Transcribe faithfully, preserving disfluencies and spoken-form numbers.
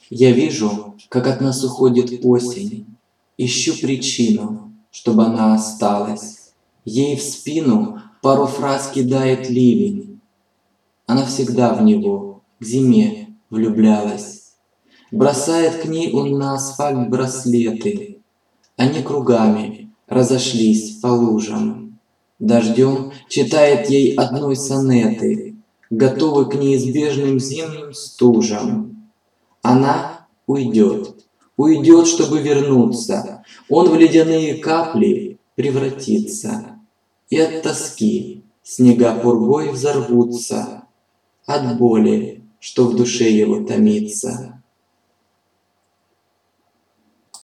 Я вижу, как от нас уходит осень, ищу причину, чтобы она осталась. Ей в спину пару фраз кидает ливень. Она всегда в него, к зиме, влюблялась. Бросает к ней он на асфальт браслеты. Они кругами разошлись по лужам. Дождем читает ей одной сонеты, готовы к неизбежным зимним стужам. Она уйдет, уйдет, чтобы вернуться. Он в ледяные капли превратится. И от тоски снега пургой взорвутся, от боли, что в душе его томится.